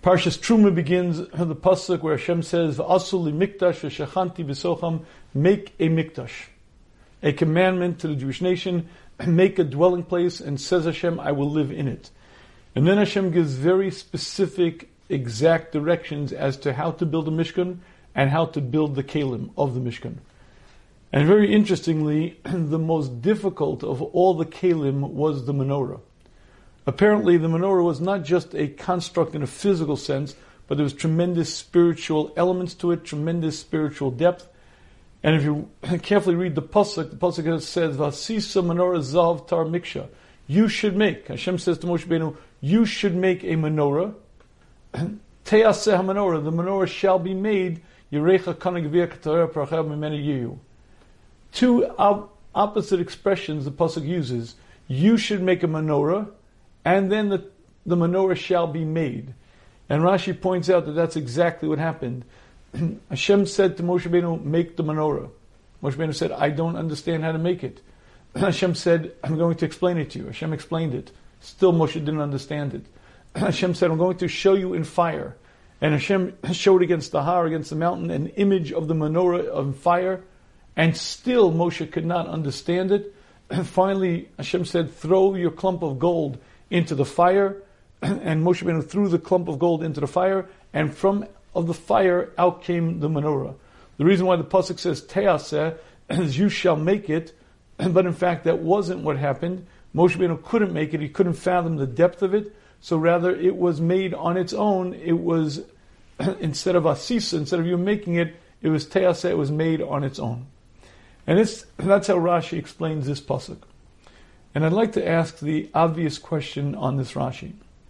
Parshas Truma begins the pasuk where Hashem says, "V'asul li mikdash v'shachanti v'socham," make a mikdash, a commandment to the Jewish nation, make a dwelling place, and says Hashem, I will live in it. And then Hashem gives very specific, exact directions as to how to build a Mishkan and how to build the Kalim of the Mishkan. And very interestingly, the most difficult of all the Kalim was the menorah. Apparently, the menorah was not just a construct in a physical sense, but there was tremendous spiritual elements to it, tremendous spiritual depth. And if you carefully read the pasuk says, "Vasisa menorah zav tar miksha." You should make. Hashem says to Moshe Rabbeinu, "You should make a menorah." Te'aseh menorah. The menorah shall be made. Yerecha kanag v'yakatareh prachav mimeni yiyu. Two opposite expressions the pasuk uses. You should make a menorah, and then the menorah shall be made. And Rashi points out that that's exactly what happened. Hashem said to Moshe Rabbeinu, make the menorah. Moshe Rabbeinu said, I don't understand how to make it. Hashem said, I'm going to explain it to you. Hashem explained it. Still Moshe didn't understand it. Hashem said, I'm going to show you in fire. And Hashem showed against the Har, against the mountain, an image of the menorah of fire. And still Moshe could not understand it. Finally, Hashem said, throw your clump of gold into the fire, and Moshe Rabbeinu threw the clump of gold into the fire, and from of the fire out came the menorah. The reason why the pasuk says Te'aseh is you shall make it, but in fact that wasn't what happened. Moshe Rabbeinu couldn't make it; he couldn't fathom the depth of it. So rather, it was made on its own. It was instead of asisa, instead of you making it, it was Te'aseh. It was made on its own, and that's how Rashi explains this pasuk. And I'd like to ask the obvious question on this Rashi.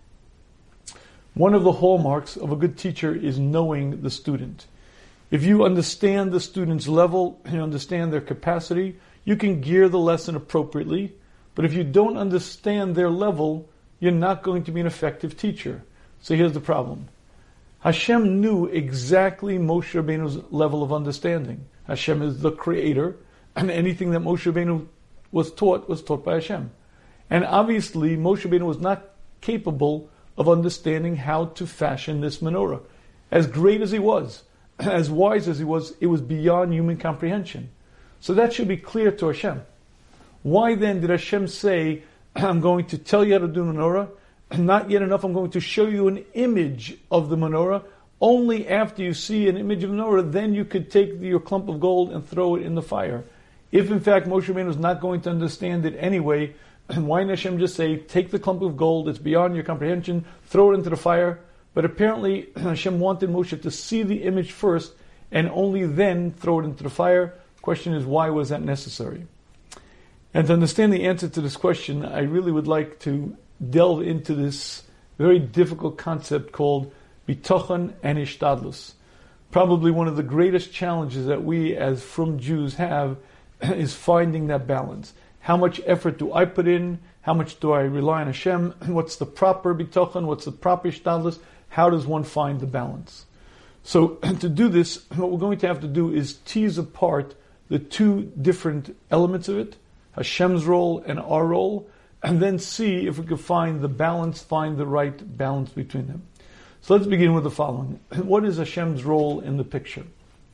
One of the hallmarks of a good teacher is knowing the student. If you understand the student's level, you understand their capacity, you can gear the lesson appropriately. But if you don't understand their level, you're not going to be an effective teacher. So here's the problem. Hashem knew exactly Moshe Rabbeinu's level of understanding. Hashem is the creator, and anything that Moshe Rabbeinu was taught by Hashem. And obviously, Moshe Rabbeinu was not capable of understanding how to fashion this menorah. As great as he was, as wise as he was, it was beyond human comprehension. So that should be clear to Hashem. Why then did Hashem say, I'm going to tell you how to do the menorah, and not yet enough, I'm going to show you an image of the menorah. Only after you see an image of the menorah, then you could take your clump of gold and throw it in the fire. If in fact Moshe Rabbeinu was not going to understand it anyway, why didn't Hashem just say, take the clump of gold, it's beyond your comprehension, throw it into the fire? But apparently Hashem wanted Moshe to see the image first, and only then throw it into the fire. Question is, why was that necessary? And to understand the answer to this question, I really would like to delve into this very difficult concept called bitachon and ishtadlus. Probably one of the greatest challenges that we as frum Jews have is finding that balance. How much effort do I put in? How much do I rely on Hashem? What's the proper bitachon? What's the proper ishtadlus? How does one find the balance? So to do this, what we're going to have to do is tease apart the two different elements of it, Hashem's role and our role, and then see if we can find the balance, find the right balance between them. So let's begin with the following. What is Hashem's role in the picture?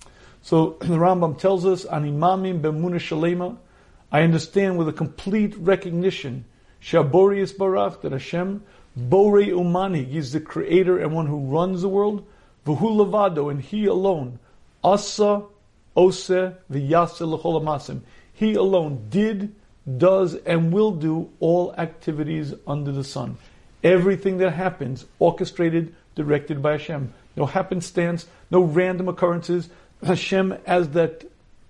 So the Rambam tells us, Animamim b'emunah shalema, I understand with a complete recognition, Shabori is barach, that Hashem, Borei Umani, He's the creator and one who runs the world, V'hu levado, and He alone, Asa, Oseh, V'yaseh l'chol hamasim. He alone did, does, and will do all activities under the sun. Everything that happens, orchestrated, directed by Hashem. No happenstance, no random occurrences. Hashem as that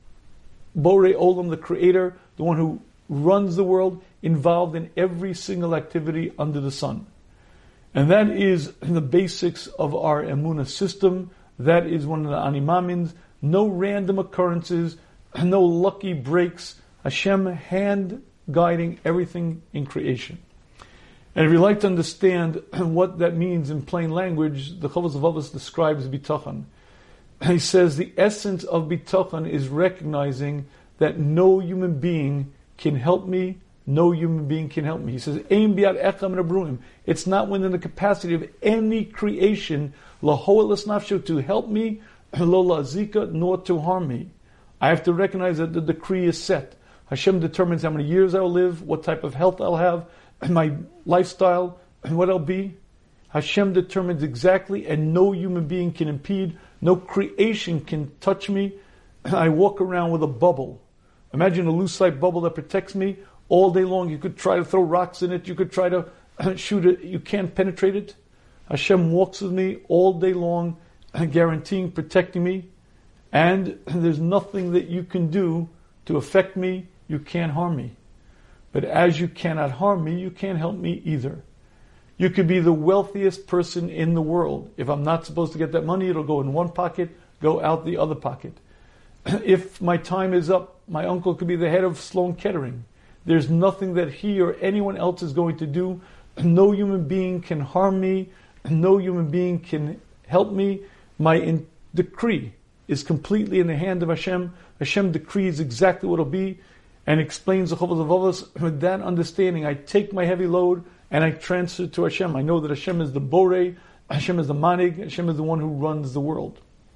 Borei Olam, the creator, the one who runs the world, involved in every single activity under the sun. And that is the basics of our emunah system. That is one of the animamins. No random occurrences, no lucky breaks. Hashem hand guiding everything in creation. And if you'd like to understand what that means in plain language, the Chovos HaLevavos describes bitachon. He says the essence of bitachon is recognizing that no human being can help me, no human being can help me. He says, Ein biad echam rabruim. It's not within the capacity of any creation, lahoelas nafsho, to help me, lo lazika, nor to harm me. I have to recognize that the decree is set. Hashem determines how many years I'll live, what type of health I'll have, my lifestyle, and what I'll be. Hashem determines exactly, and no human being can impede, no creation can touch me. I walk around with a bubble. Imagine a lucite bubble that protects me all day long. You could try to throw rocks in it, you could try to shoot it, you can't penetrate it. Hashem walks with me all day long, guaranteeing, protecting me, and there's nothing that you can do to affect me. You can't harm me. But as you cannot harm me, you can't help me either. You could be the wealthiest person in the world. If I'm not supposed to get that money, it'll go in one pocket, go out the other pocket. If my time is up, my uncle could be the head of Sloan Kettering. There's nothing that he or anyone else is going to do. No human being can harm me. No human being can help me. My decree is completely in the hand of Hashem. Hashem decrees exactly what it'll be and explains the Chovos HaLevavos. With that understanding, I take my heavy load and I transfer it to Hashem. I know that Hashem is the Borei, Hashem is the Manig, Hashem is the one who runs the world.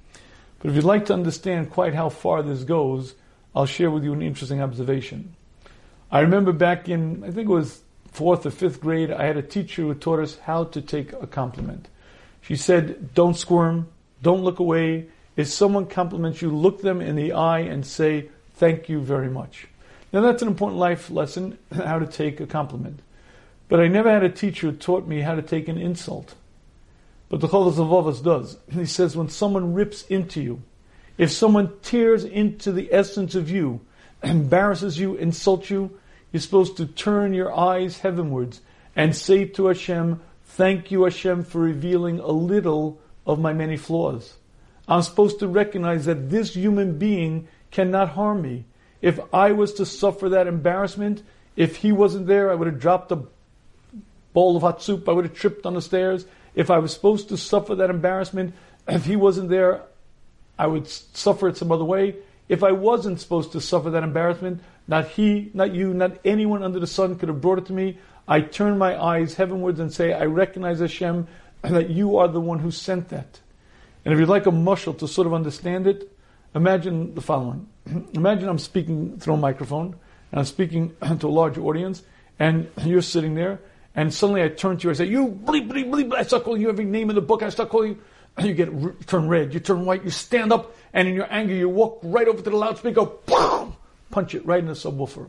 But if you'd like to understand quite how far this goes, I'll share with you an interesting observation. I remember back in, I think it was 4th or 5th grade, I had a teacher who taught us how to take a compliment. She said, don't squirm, don't look away. If someone compliments you, look them in the eye and say, thank you very much. Now that's an important life lesson, how to take a compliment. But I never had a teacher who taught me how to take an insult. But the Chovos HaLevavos does. He says, when someone rips into you, if someone tears into the essence of you, embarrasses you, insults you, you're supposed to turn your eyes heavenwards and say to Hashem, thank you Hashem for revealing a little of my many flaws. I'm supposed to recognize that this human being cannot harm me. If I was to suffer that embarrassment, if he wasn't there, I would have dropped a bowl of hot soup, I would have tripped on the stairs. If I was supposed to suffer that embarrassment, if he wasn't there, I would suffer it some other way. If I wasn't supposed to suffer that embarrassment, not he, not you, not anyone under the sun could have brought it to me. I turn my eyes heavenwards and say, I recognize Hashem, that you are the one who sent that. And if you'd like a mushal to sort of understand it, imagine the following. Imagine I'm speaking through a microphone, and I'm speaking to a large audience, and you're sitting there, and suddenly I turn to you, I say, you bleep, bleep, bleep, I start calling you every name in the book, I start calling you, and you turn red, you turn white, you stand up, and in your anger you walk right over to the loudspeaker, boom, punch it right in the subwoofer.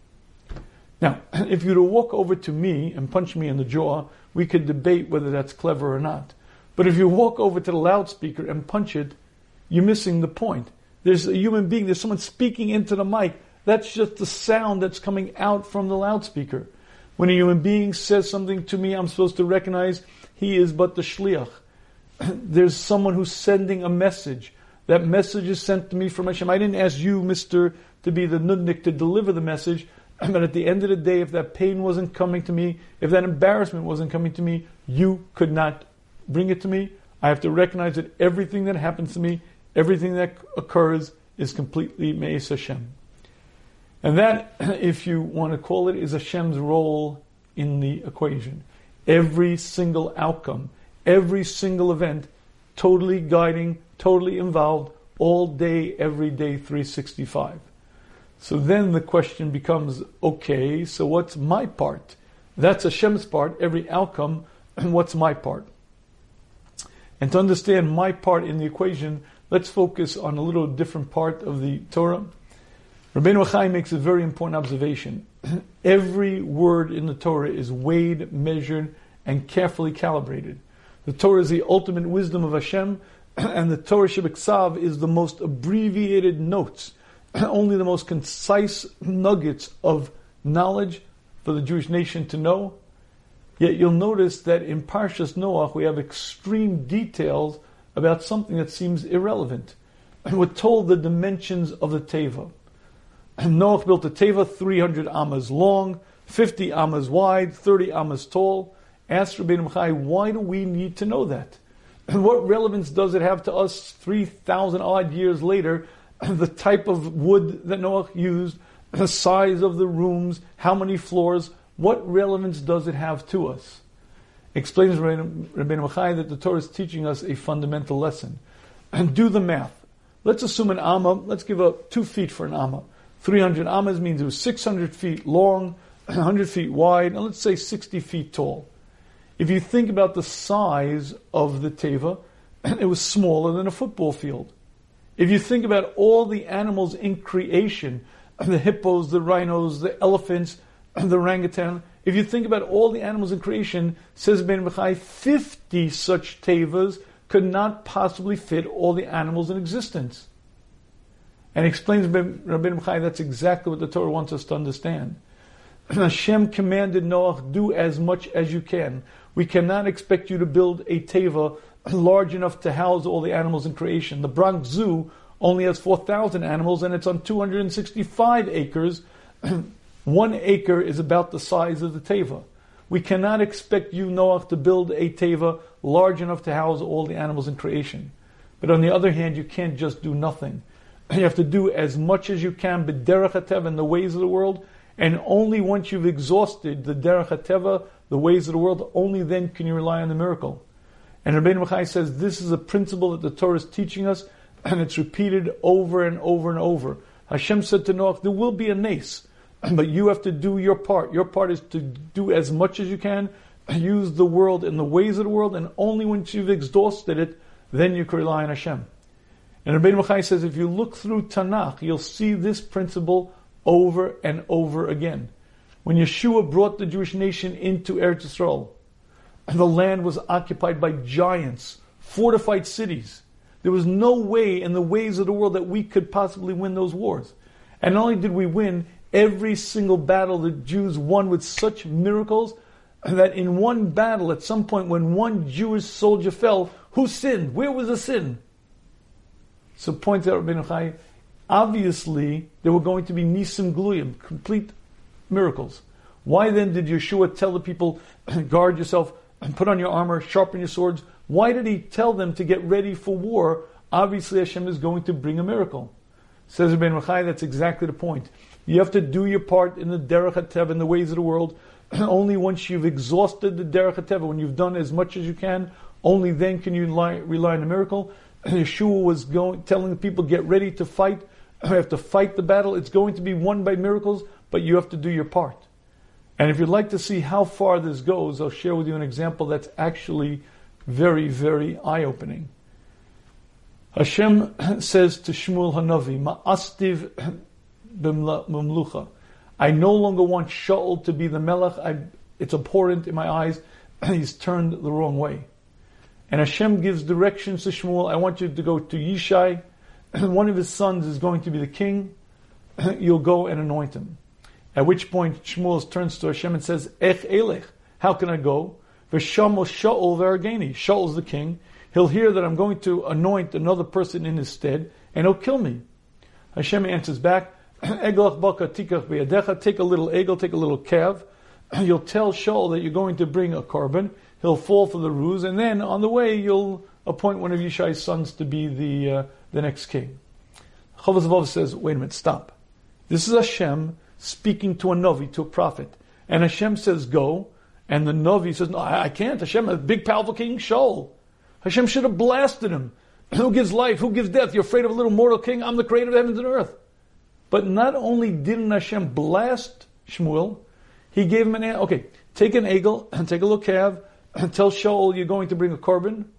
Now, if you were to walk over to me and punch me in the jaw, we could debate whether that's clever or not. But if you walk over to the loudspeaker and punch it, you're missing the point. There's a human being, there's someone speaking into the mic. That's just the sound that's coming out from the loudspeaker. When a human being says something to me, I'm supposed to recognize he is but the shliach. There's someone who's sending a message. That message is sent to me from Hashem. I didn't ask you, mister, to be the nudnik to deliver the message. But at the end of the day, if that pain wasn't coming to me, if that embarrassment wasn't coming to me, you could not bring it to me. I have to recognize that everything that happens to me, everything that occurs, is completely Me'es Hashem. And that, if you want to call it, is Hashem's role in the equation. Every single outcome, every single event, totally guiding, totally involved, all day, every day, 365. So then the question becomes, okay, so what's my part? That's Hashem's part, every outcome, and what's my part? And to understand my part in the equation, let's focus on a little different part of the Torah. Rabbeinu Achai makes a very important observation. Every word in the Torah is weighed, measured, and carefully calibrated. The Torah is the ultimate wisdom of Hashem, and the Torah Shebeksav is the most abbreviated notes, only the most concise nuggets of knowledge for the Jewish nation to know. Yet you'll notice that in Parshas Noach we have extreme details about something that seems irrelevant. We're told the dimensions of the Teva. Noach built a Teva 300 amas long, 50 amas wide, 30 amas tall. Ask Rabbeinu Achai, why do we need to know that? And what relevance does it have to us 3,000 odd years later? The type of wood that Noach used, the size of the rooms, how many floors, what relevance does it have to us? Explains Rabbeinu Bachai that the Torah is teaching us a fundamental lesson. And do the math. Let's assume an amma, let's give up 2 feet for an amma. 300 ammas means it was 600 feet long, 100 feet wide, and let's say 60 feet tall. If you think about the size of the teva, it was smaller than a football field. If you think about all the animals in creation, the hippos, the rhinos, the elephants, the orangutan, if you think about all the animals in creation, says Ben Bechai, 50 such tevas could not possibly fit all the animals in existence. And explains Rabbeinu Bechai that's exactly what the Torah wants us to understand. Hashem commanded Noah, do as much as you can. We cannot expect you to build a teva large enough to house all the animals in creation. The Bronx Zoo only has 4,000 animals and it's on 265 acres. 1 acre is about the size of the teva. We cannot expect you, Noah, to build a teva large enough to house all the animals in creation. But on the other hand, you can't just do nothing. You have to do as much as you can, b'derech hateva, in the ways of the world, and only once you've exhausted the derech hateva, the ways of the world, only then can you rely on the miracle. And Rabbeinu Bachai says this is a principle that the Torah is teaching us, and it's repeated over and over and over. Hashem said to Noah, there will be a nace, but you have to do your part. Your part is to do as much as you can, use the world in the ways of the world, and only once you've exhausted it, then you can rely on Hashem. And Rabbeinu Bachai says if you look through Tanakh, you'll see this principle over and over again. When Yeshua brought the Jewish nation into Eretz Yisrael, the land was occupied by giants, fortified cities. There was no way in the ways of the world that we could possibly win those wars. And not only did we win, every single battle the Jews won with such miracles that in one battle, at some point when one Jewish soldier fell, who sinned? Where was the sin? So points out Rabbeinu Bachai, obviously there were going to be nisim gluyim, complete miracles. Why then did Yeshua tell the people, guard yourself, put on your armor, sharpen your swords? Why did he tell them to get ready for war? Obviously Hashem is going to bring a miracle. Says Rabbeinu Bachai, that's exactly the point. You have to do your part in the derech hateva, in the ways of the world. Only once you've exhausted the derech hateva, when you've done as much as you can, only then can you rely on a miracle. Yeshua was telling the people, get ready to fight. You have to fight the battle. It's going to be won by miracles, but you have to do your part. And if you'd like to see how far this goes, I'll share with you an example that's actually very, very eye-opening. Hashem says to Shmuel Hanavi, Ma'astiv b'mlucha. I no longer want Shaul to be the melech. It's abhorrent in my eyes. He's turned the wrong way. And Hashem gives directions to Shmuel. I want you to go to Yishai. One of his sons is going to be the king. You'll go and anoint him. At which point Shmuel turns to Hashem and says, Ech elech, how can I go? V'shamo Shaul v'argeni. Shaul's the king. He'll hear that I'm going to anoint another person in his stead, and he'll kill me. Hashem answers back, Eglach baka tikach be'adecha. Take a little egel, take a little calf. You'll tell Shaul that you're going to bring a carbon. He'll fall for the ruse, and then on the way you'll appoint one of Yishai's sons to be the next king. Chovos HaLevavos says, wait a minute, stop. This is Hashem speaking to a Navi, to a prophet. And Hashem says, go. And the Navi says, no, I can't. Hashem, a big powerful king, Shaul. Hashem should have blasted him. Who gives life? Who gives death? You're afraid of a little mortal king? I'm the creator of heavens and earth. But not only didn't Hashem blast Shmuel, he gave him okay, take an egel, and take a little calf, and tell Shaul you're going to bring a carbon.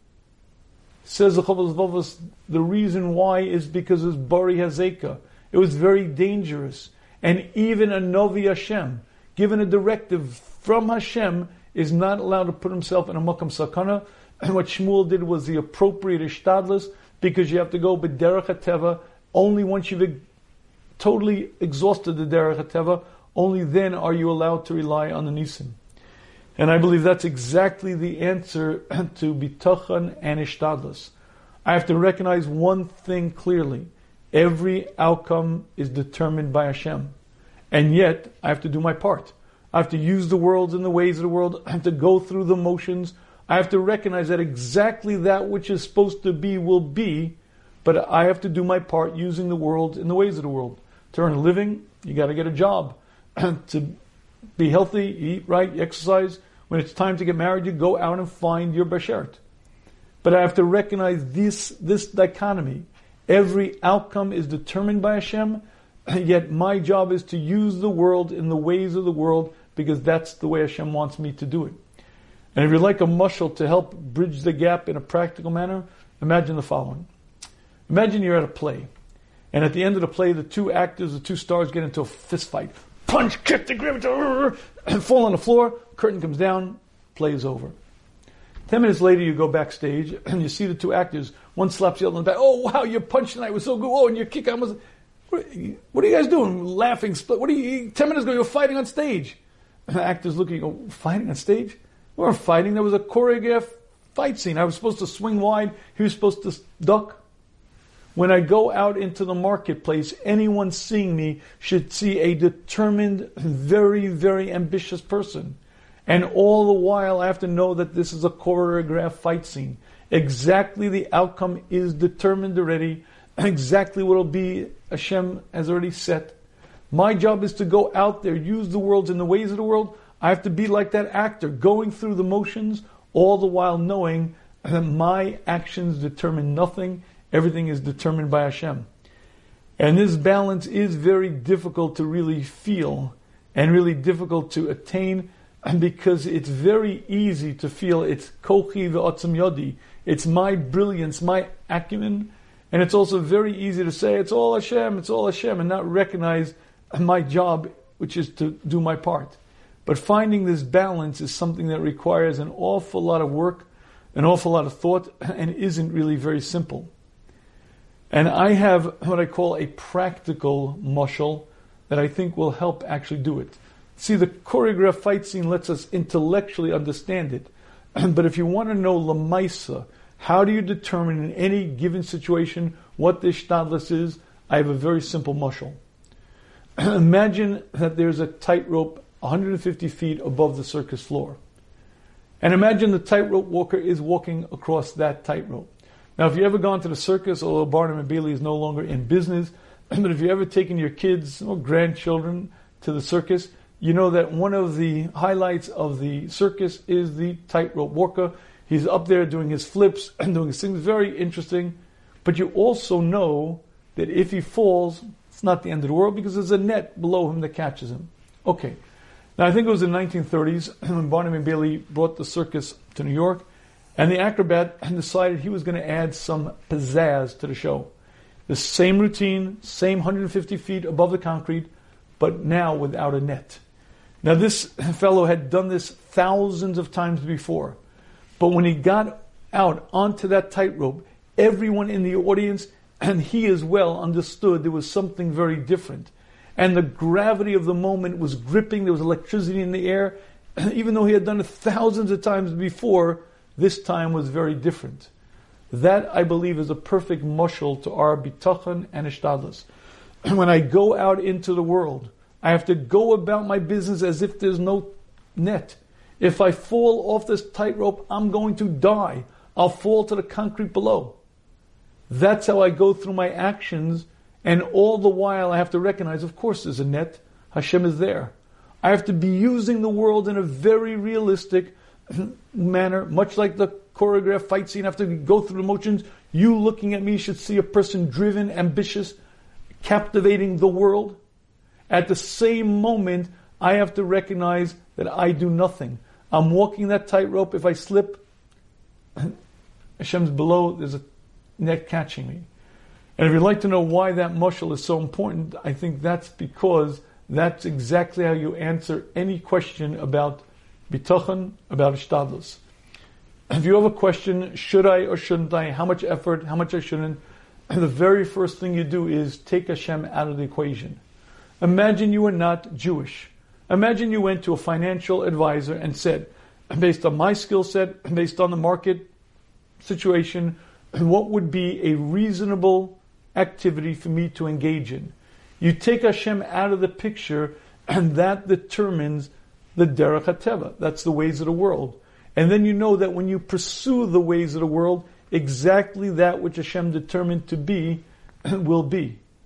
Says the Chovos HaLevavos, the reason why is because it's Bari Hazeka. It was very dangerous. And even a Novi Hashem, given a directive from Hashem, is not allowed to put himself in a Makam Sakana. And what Shmuel did was the appropriate ishtadlus, because you have to go b'derech hateva. Only once you've totally exhausted the derech hateva, only then are you allowed to rely on the nisim. And I believe that's exactly the answer to bitachon and ishtadlus. I have to recognize one thing clearly. Every outcome is determined by Hashem. And yet, I have to do my part. I have to use the worlds and the ways of the world. I have to go through the motions. I have to recognize that exactly that which is supposed to be will be, but I have to do my part using the world and the ways of the world. To earn a living, you got to get a job. To be healthy, you eat right, you exercise. When it's time to get married, you go out and find your bashert. But I have to recognize this dichotomy. Every outcome is determined by Hashem, yet my job is to use the world in the ways of the world, because that's the way Hashem wants me to do it. And if you'd like a mashal to help bridge the gap in a practical manner, imagine the following. Imagine you're at a play, and at the end of the play, the two actors, the two stars get into a fist fight. Punch, kick, they grab each other, and fall on the floor, curtain comes down, play is over. 10 minutes later, you go backstage, and you see the two actors. One slaps the other on the back. Oh, wow, your punch tonight was so good. Oh, and your kick out was... What are you guys doing? Laughing? 10 minutes ago, you were fighting on stage. And the actor's looking, oh, fighting on stage? We weren't fighting. There was a choreographed fight scene. I was supposed to swing wide. He was supposed to duck. When I go out into the marketplace, anyone seeing me should see a determined, very, very ambitious person. And all the while, I have to know that this is a choreographed fight scene. Exactly the outcome is determined already. Exactly what will be, Hashem has already set. My job is to go out there, use the world in the ways of the world. I have to be like that actor, going through the motions, all the while knowing that my actions determine nothing. Everything is determined by Hashem. And this balance is very difficult to really feel and really difficult to attain, because it's very easy to feel it's kochi ve'otzim yodi. It's my brilliance, my acumen. And it's also very easy to say, it's all Hashem, and not recognize my job, which is to do my part. But finding this balance is something that requires an awful lot of work, an awful lot of thought, and isn't really very simple. And I have what I call a practical mashal that I think will help actually do it. See, the choreographed fight scene lets us intellectually understand it. But if you want to know lamaisa, how do you determine in any given situation what this shtadlus is? I have a very simple mashal. Imagine that there's a tightrope 150 feet above the circus floor. And imagine the tightrope walker is walking across that tightrope. Now, if you ever gone to the circus, although Barnum and Bailey is no longer in business, but if you ever taken your kids or grandchildren to the circus, you know that one of the highlights of the circus is the tightrope walker. He's up there doing his flips and doing his things, very interesting. But you also know that if he falls, it's not the end of the world, because there's a net below him that catches him. Okay. Now, I think it was in the 1930s when Barnum and Bailey brought the circus to New York, and the acrobat decided he was going to add some pizzazz to the show. The same routine, same 150 feet above the concrete, but now without a net. Now, this fellow had done this thousands of times before. But when he got out onto that tightrope, everyone in the audience, and he as well, understood there was something very different. And the gravity of the moment was gripping. There was electricity in the air. Even though he had done it thousands of times before, this time was very different. That, I believe, is a perfect mashal to our bitachon and ishtadlus. When I go out into the world, I have to go about my business as if there's no net. If I fall off this tightrope, I'm going to die. I'll fall to the concrete below. That's how I go through my actions, and all the while I have to recognize, of course there's a net. Hashem is there. I have to be using the world in a very realistic manner, much like the choreographed fight scene. I have to go through the motions. You looking at me should see a person driven, ambitious, captivating the world. At the same moment, I have to recognize that I do nothing. I'm walking that tightrope. If I slip, Hashem's below, there's a net catching me. And if you'd like to know why that mashal is so important, I think that's because that's exactly how you answer any question about bitachon, about ishtadlus. If you have a question, should I or shouldn't I, how much effort, how much I shouldn't, the very first thing you do is take Hashem out of the equation. Imagine you are not Jewish. Imagine you went to a financial advisor and said, based on my skill set, based on the market situation, what would be a reasonable activity for me to engage in? You take Hashem out of the picture, and that determines the derech hateva. That's the ways of the world. And then you know that when you pursue the ways of the world, exactly that which Hashem determined to be will be.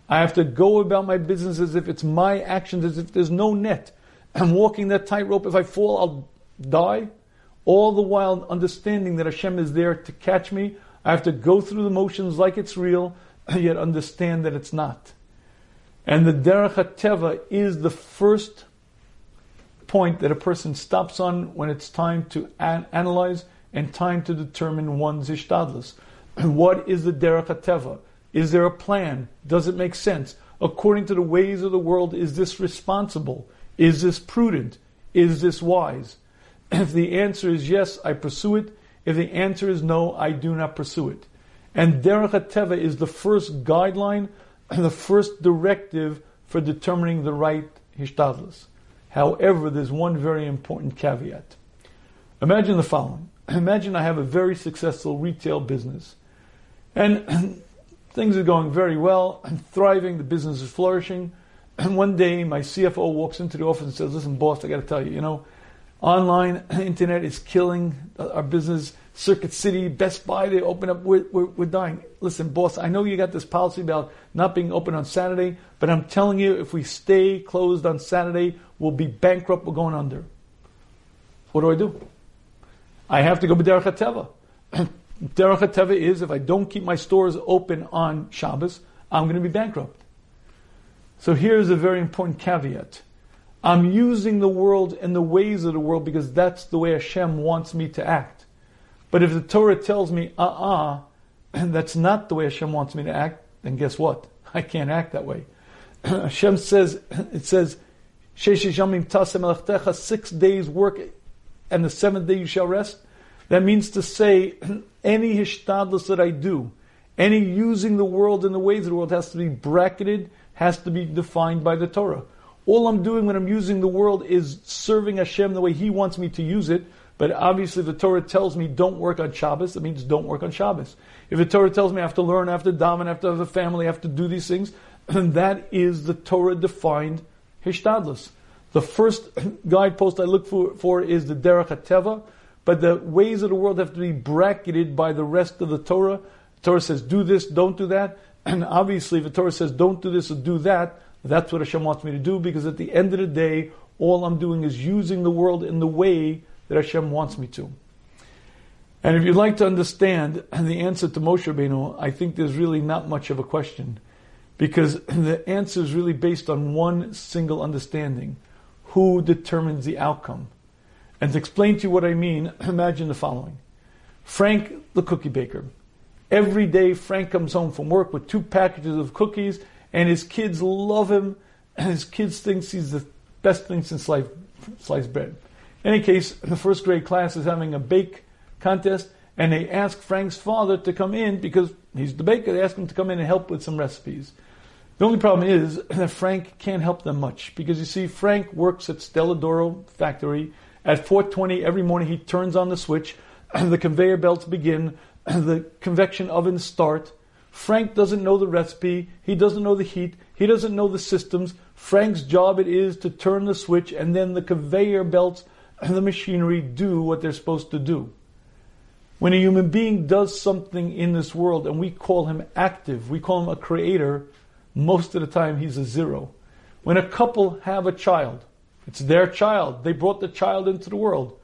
I have to go about my business as if it's my actions, as if there's no net. I'm walking that tightrope. If I fall, I'll die. All the while understanding that Hashem is there to catch me. I have to go through the motions like it's real, yet understand that it's not. And the Derech HaTeva is the first point that a person stops on when it's time to analyze and time to determine one's ishtadlus. What is the Derech HaTeva? Is there a plan? Does it make sense? According to the ways of the world, is this responsible? Is this prudent? Is this wise? If the answer is yes, I pursue it. If the answer is no, I do not pursue it. And Derech HaTeva is the first guideline and the first directive for determining the right hishtadlus. However, there's one very important caveat. Imagine the following. Imagine I have a very successful retail business. And things are going very well. I'm thriving. The business is flourishing. And one day my CFO walks into the office and says, listen, boss, I got to tell you, online, internet is killing our business. Circuit City, Best Buy, they open up, we're dying. Listen, boss, I know you got this policy about not being open on Saturday, but I'm telling you, if we stay closed on Saturday, we'll be bankrupt, we're going under. What do? I have to go B'derech HaTeva. Derech HaTeva is, if I don't keep my stores open on Shabbos, I'm going to be bankrupt. So here's a very important caveat. I'm using the world and the ways of the world because that's the way Hashem wants me to act. But if the Torah tells me, and that's not the way Hashem wants me to act, then guess what? I can't act that way. Hashem says, 6 days work, and the 7th day you shall rest. That means to say, any hishtadlus that I do, any using the world and the ways of the world has to be bracketed, has to be defined by the Torah. All I'm doing when I'm using the world is serving Hashem the way He wants me to use it. But obviously, if the Torah tells me don't work on Shabbos, it means don't work on Shabbos. If the Torah tells me I have to learn, I have to daven, I have to have a family, I have to do these things, then that is the Torah-defined hishtadlus. The first guidepost I look for is the Derech HaTeva, but the ways of the world have to be bracketed by the rest of the Torah. The Torah says do this, don't do that. And obviously, if the Torah says don't do this or do that, that's what Hashem wants me to do, because at the end of the day, all I'm doing is using the world in the way that Hashem wants me to. And if you'd like to understand the answer to Moshe Rabbeinu, I think there's really not much of a question, because the answer is really based on one single understanding. Who determines the outcome? And to explain to you what I mean, imagine the following. Frank, the cookie baker. Every day Frank comes home from work with 2 packages of cookies, and his kids love him, and his kids think he's the best thing since sliced bread. In any case, the first grade class is having a bake contest, and they ask Frank's father to come in because he's the baker. They ask him to come in and help with some recipes. The only problem is that Frank can't help them much because, you see, Frank works at Stella D'Oro factory. At 4:20 every morning, he turns on the switch, the conveyor belts begin, the convection ovens start. Frank doesn't know the recipe. He doesn't know the heat. He doesn't know the systems. Frank's job it is to turn the switch, and then the conveyor belts and the machinery do what they're supposed to do. When a human being does something in this world and we call him active, we call him a creator, most of the time he's a zero. When a couple have a child, it's their child. They brought the child into the world.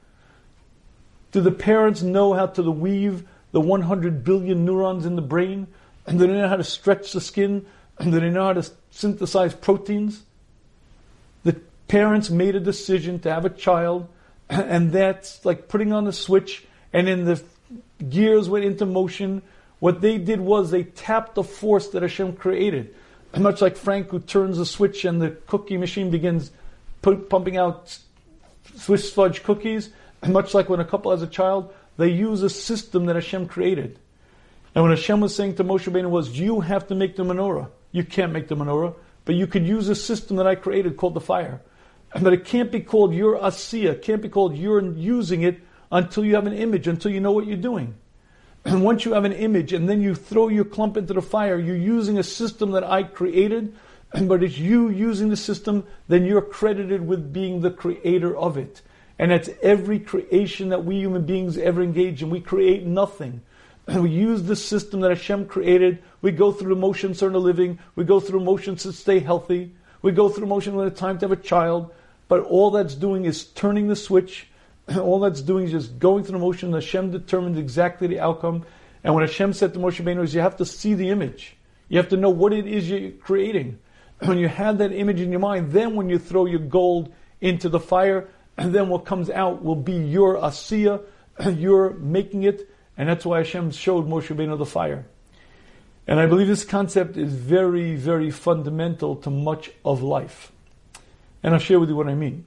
Do the parents know how to weave the 100 billion neurons in the brain? And do they know how to stretch the skin? And do they know how to synthesize proteins? The parents made a decision to have a child, and that's like putting on the switch, and then the gears went into motion. What they did was they tapped the force that Hashem created. Much like Frank, who turns the switch and the cookie machine begins pumping out Swiss fudge cookies, and much like when a couple has a child, they use a system that Hashem created. And what Hashem was saying to Moshe Rabbeinu was, you have to make the menorah. You can't make the menorah, but you could use a system that I created called the fire. But it can't be called your asiyah, can't be called you're using it until you have an image, until you know what you're doing. And once you have an image and then you throw your clump into the fire, you're using a system that I created, but it's you using the system, then you're credited with being the creator of it. And that's every creation that we human beings ever engage in. We create nothing. We use the system that Hashem created. We go through the motions to earn a living. We go through motions to stay healthy. We go through motions when it's time to have a child. But all that's doing is turning the switch. All that's doing is just going through the motion. Hashem determines exactly the outcome. And when Hashem said to Moshe Rabbeinu, you have to see the image. You have to know what it is you're creating. When you have that image in your mind, then when you throw your gold into the fire, and then what comes out will be your asiyah, you're making it, and that's why Hashem showed Moshe Rabbeinu the fire. And I believe this concept is very, very fundamental to much of life. And I'll share with you what I mean.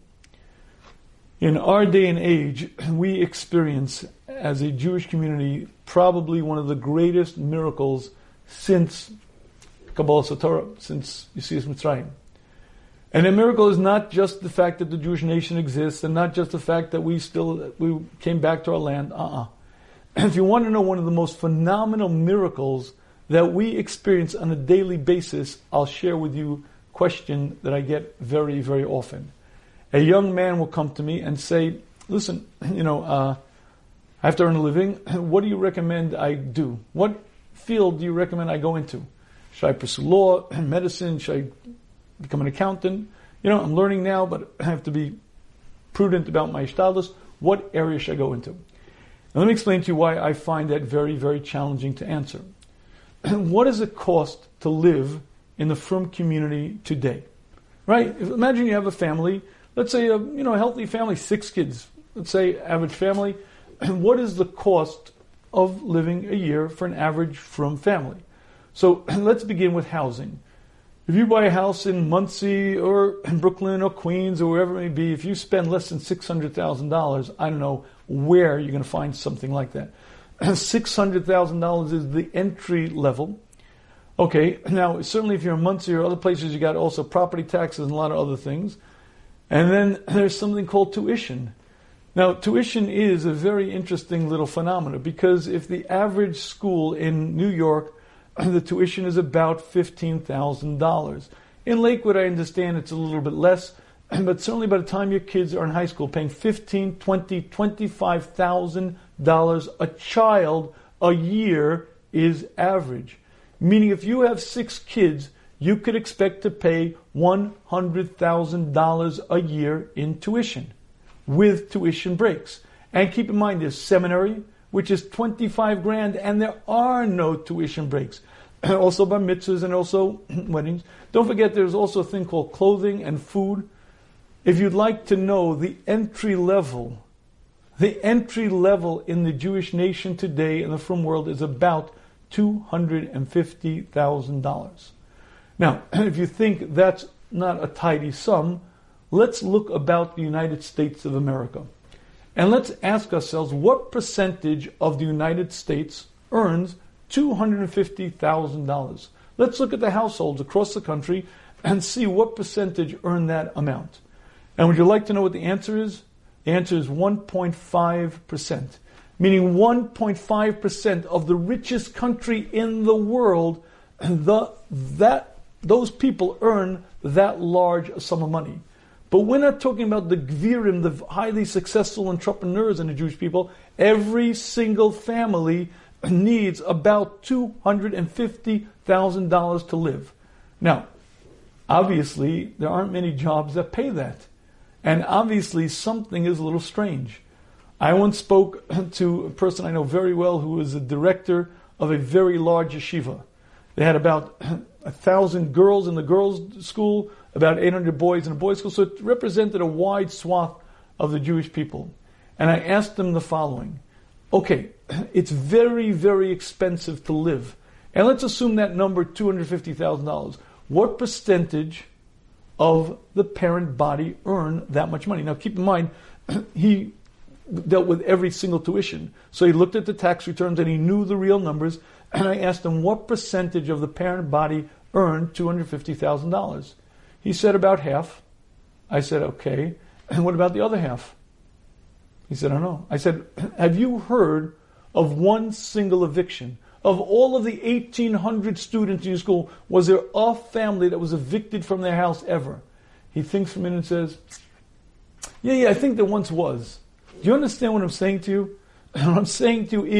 In our day and age, we experience, as a Jewish community, probably one of the greatest miracles since Kabbalah Satorah, since Yetzias Mitzrayim. And the miracle is not just the fact that the Jewish nation exists, and not just the fact that we came back to our land. If you want to know one of the most phenomenal miracles that we experience on a daily basis, I'll share with you a question that I get very, very often. A young man will come to me and say, listen, I have to earn a living. What do you recommend I do? What field do you recommend I go into? Should I pursue law, medicine? Should I become an accountant? I'm learning now, but I have to be prudent about my ishtadlus. What area should I go into? Now, let me explain to you why I find that very, very challenging to answer. What does it cost to live in the frum community today? Right? Imagine you have a family, let's say a healthy family, 6 kids, let's say average family. What is the cost of living a year for an average frum family? So let's begin with housing. If you buy a house in Muncie or in Brooklyn or Queens or wherever it may be, if you spend less than $600,000, I don't know where you're going to find something like that. $600,000 is the entry level. Okay, now certainly if you're in Muncie or other places, you got also property taxes and a lot of other things. And then there's something called tuition. Now, tuition is a very interesting little phenomenon, because if the average school in New York, the tuition is about $15,000. In Lakewood, I understand it's a little bit less, but certainly by the time your kids are in high school, paying $15,000, $20,000, $25,000 a child a year is average. Meaning if you have 6 kids, you could expect to pay $100,000 a year in tuition, with tuition breaks. And keep in mind, there's seminary, which is $25,000, and there are no tuition breaks. Also bar mitzvahs and also weddings. Don't forget, there's also a thing called clothing and food. If you'd like to know the entry level in the Jewish nation today in the frum world is about $250,000. Now, if you think that's not a tidy sum, let's look about the United States of America. And let's ask ourselves, what percentage of the United States earns $250,000? Let's look at the households across the country and see what percentage earn that amount. And would you like to know what the answer is? The answer is 1.5%. Meaning 1.5% of the richest country in the world, those people earn that large a sum of money. But we're not talking about the gvirim, the highly successful entrepreneurs in the Jewish people. Every single family needs about $250,000 to live. Now, obviously, there aren't many jobs that pay that. And obviously, something is a little strange. I once spoke to a person I know very well who was a director of a very large yeshiva. They had about 1,000 girls in the girls' school, about 800 boys in the boys' school. So it represented a wide swath of the Jewish people. And I asked them the following. Okay, it's very, very expensive to live. And let's assume that number, $250,000. What percentage of the parent body earn that much money? Now keep in mind, he dealt with every single tuition. So he looked at the tax returns and he knew the real numbers. And I asked him, what percentage of the parent body earned $250,000? He said about half. I said, okay. And what about the other half? He said, I don't know. I said, have you heard of one single eviction? Of all of the 1,800 students in your school, was there a family that was evicted from their house ever? He thinks for a minute and says, yeah, I think there once was. Do you understand what I'm saying to you? What I'm saying to you is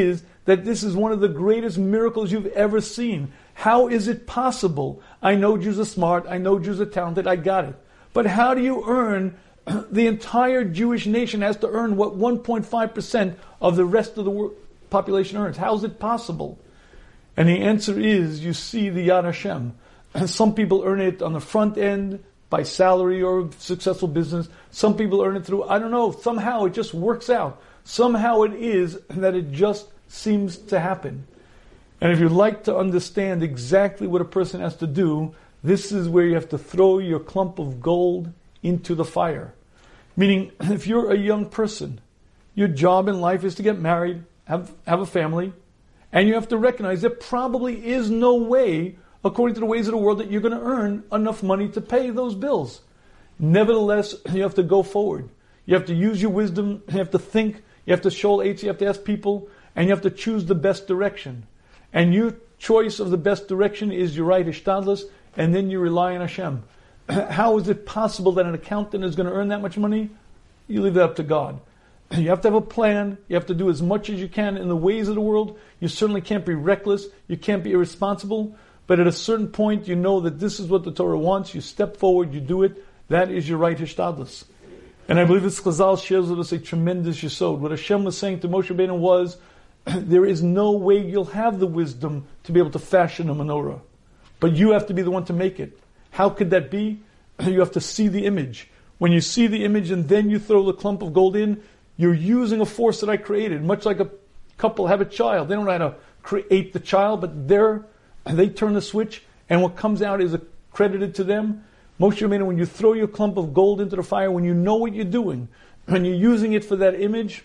that this is one of the greatest miracles you've ever seen. How is it possible? I know Jews are smart. I know Jews are talented. I got it. But how do you earn? The entire Jewish nation has to earn what 1.5% of the rest of the population earns. How is it possible? And the answer is, you see the Yad Hashem. Some people earn it on the front end by salary or successful business. Some people earn it through, I don't know, somehow it just works out. Somehow it is that it just seems to happen. And if you'd like to understand exactly what a person has to do, this is where you have to throw your clump of gold into the fire. Meaning, if you're a young person, your job in life is to get married, have a family, and you have to recognize there probably is no way, according to the ways of the world, that you're going to earn enough money to pay those bills. Nevertheless, you have to go forward. You have to use your wisdom, you have to think, you have to show aids, you have to ask people, and you have to choose the best direction. And your choice of the best direction is your right hishtadlus, and then you rely on Hashem. How is it possible that an accountant is going to earn that much money? You leave that up to God. You have to have a plan. You have to do as much as you can in the ways of the world. You certainly can't be reckless. You can't be irresponsible. But at a certain point, you know that this is what the Torah wants. You step forward, you do it. That is your right hishtadlus. And I believe this Chazal shares with us a tremendous yesod. What Hashem was saying to Moshe Rabbeinu was, there is no way you'll have the wisdom to be able to fashion a menorah. But you have to be the one to make it. How could that be? You have to see the image. When you see the image and then you throw the clump of gold in, you're using a force that I created. Much like a couple have a child. They don't know how to create the child, but they turn the switch and what comes out is accredited to them. Moshe Rabbeinu, when you throw your clump of gold into the fire, when you know what you're doing, when you're using it for that image,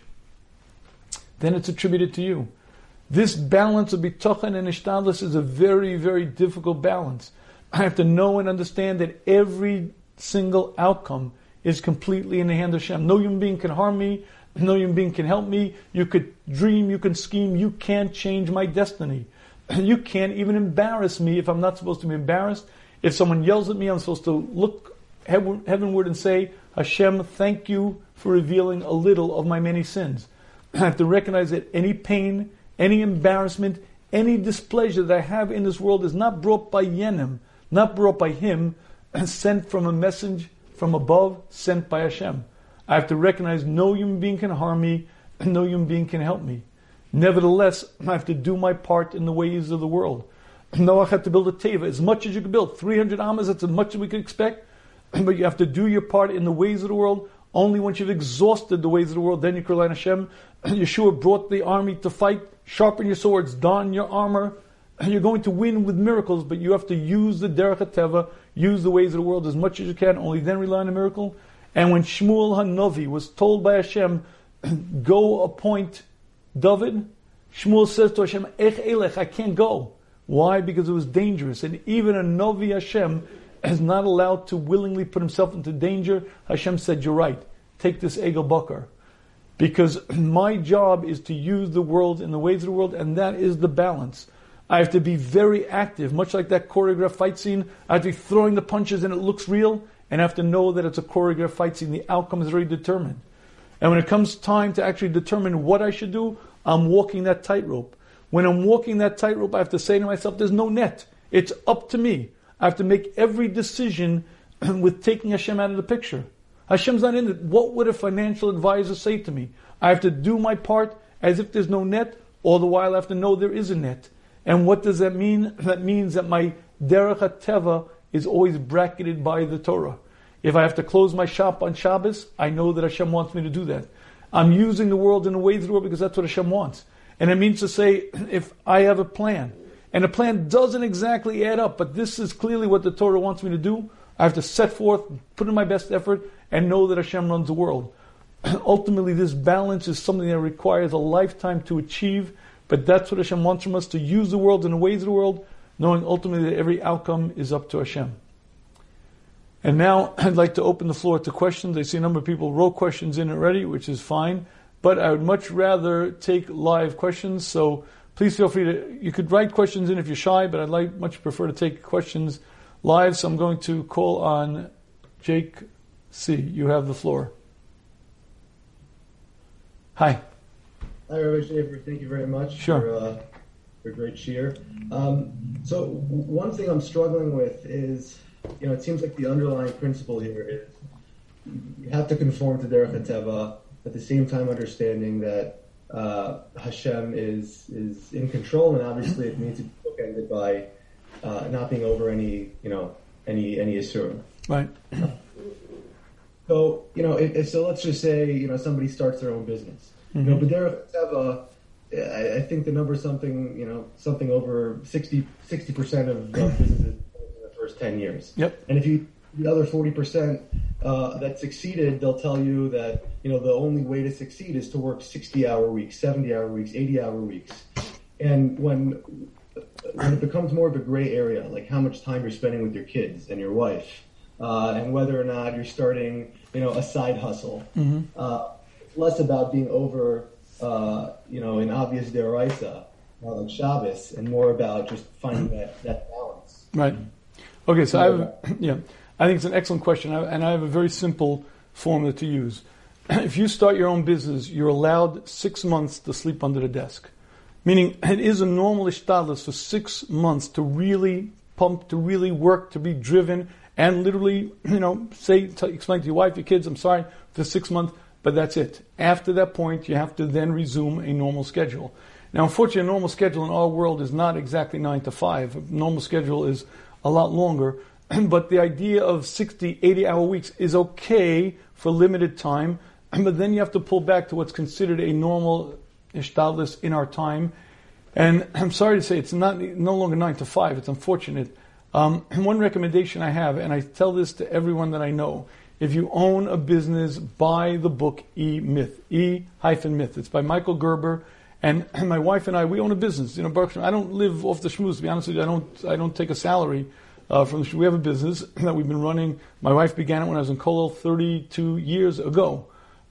then it's attributed to you. This balance of bitachon and hishtadlus is a very, very difficult balance. I have to know and understand that every single outcome is completely in the hand of Hashem. No human being can harm me. No human being can help me. You could dream, you can scheme. You can't change my destiny. You can't even embarrass me if I'm not supposed to be embarrassed. If someone yells at me, I'm supposed to look heavenward and say, Hashem, thank you for revealing a little of my many sins. I have to recognize that any pain, any embarrassment, any displeasure that I have in this world is not brought by Yenim, not brought by him, sent from a message from above, sent by Hashem. I have to recognize no human being can harm me, and no human being can help me. Nevertheless, I have to do my part in the ways of the world. Noach had to build a teva, as much as you could build. 300 amas, that's as much as we could expect. But you have to do your part in the ways of the world. Only once you've exhausted the ways of the world, then you can rely on Hashem. Yeshua brought the army to fight. Sharpen your swords, don your armor. You're going to win with miracles, but you have to use the derech hateva, use the ways of the world as much as you can. Only then rely on a miracle. And when Shmuel HaNovi was told by Hashem, go appoint David, Shmuel says to Hashem, Ech elech, I can't go. Why? Because it was dangerous. And even a Novi Hashem is not allowed to willingly put himself into danger. Hashem said, you're right. Take this Egel Bakar. Because my job is to use the world in the ways of the world, and that is the balance. I have to be very active, much like that choreographed fight scene. I have to be throwing the punches and it looks real, and I have to know that it's a choreographed fight scene. The outcome is already determined. And when it comes time to actually determine what I should do, I'm walking that tightrope. When I'm walking that tightrope, I have to say to myself, there's no net. It's up to me. I have to make every decision with taking Hashem out of the picture. Hashem's not in it. What would a financial advisor say to me? I have to do my part as if there's no net, all the while I have to know there is a net. And what does that mean? That means that my derech hateva is always bracketed by the Torah. If I have to close my shop on Shabbos, I know that Hashem wants me to do that. I'm using the world in the ways of the world because that's what Hashem wants. And it means to say, if I have a plan, and the plan doesn't exactly add up, but this is clearly what the Torah wants me to do, I have to set forth, put in my best effort, and know that Hashem runs the world. Ultimately, this balance is something that requires a lifetime to achieve, but that's what Hashem wants from us, to use the world in the ways of the world, knowing ultimately that every outcome is up to Hashem. And now I'd like to open the floor to questions. I see a number of people wrote questions in already, which is fine, but I would much rather take live questions, so please feel free to, you could write questions in if you're shy, but I'd much prefer to take questions live, so I'm going to call on Jake C. You have the floor. Hi. Hi, Rabbi Schaefer. Thank you very much for a great cheer. So one thing I'm struggling with is, it seems like the underlying principle here is you have to conform to Derech HaTeva, at the same time understanding that Hashem is in control, and obviously it needs to be bookended by not being over any Yisur. Right. So, so let's just say, somebody starts their own business. Mm-hmm. But Derech HaTeva, I think the number is something over 60% of businesses in the first 10 years. Yep. And if the other 40% that succeeded, they'll tell you that, the only way to succeed is to work 60-hour weeks, 70-hour weeks, 80-hour weeks. And when it becomes more of a gray area, like how much time you're spending with your kids and your wife, and whether or not you're starting, a side hustle, it's less about being over, an obvious deraisa, like Shabbos, and more about just finding that balance. Right. Okay, so I think it's an excellent question, and I have a very simple formula to use. If you start your own business, you're allowed 6 months to sleep under the desk. Meaning, it is a normal ishtadlus for 6 months to really pump, to really work, to be driven, and literally, explain to your wife, your kids, I'm sorry, for 6 months, but that's it. After that point, you have to then resume a normal schedule. Now, unfortunately, a normal schedule in our world is not exactly 9 to 5. A normal schedule is a lot longer, but the idea of 60, 80-hour weeks is okay for limited time, but then you have to pull back to what's considered a normal ishtadlus in our time. And I'm sorry to say, it's no longer 9 to 5. It's unfortunate. One recommendation I have, and I tell this to everyone that I know, if you own a business, buy the book E-Myth, E-Myth. It's by Michael Gerber, and my wife and I, we own a business. Baruch Hashem, I don't live off the shmooze. To be honest with you, I don't take a salary from the. We have a business that we've been running. My wife began it when I was in Kollel 32 years ago,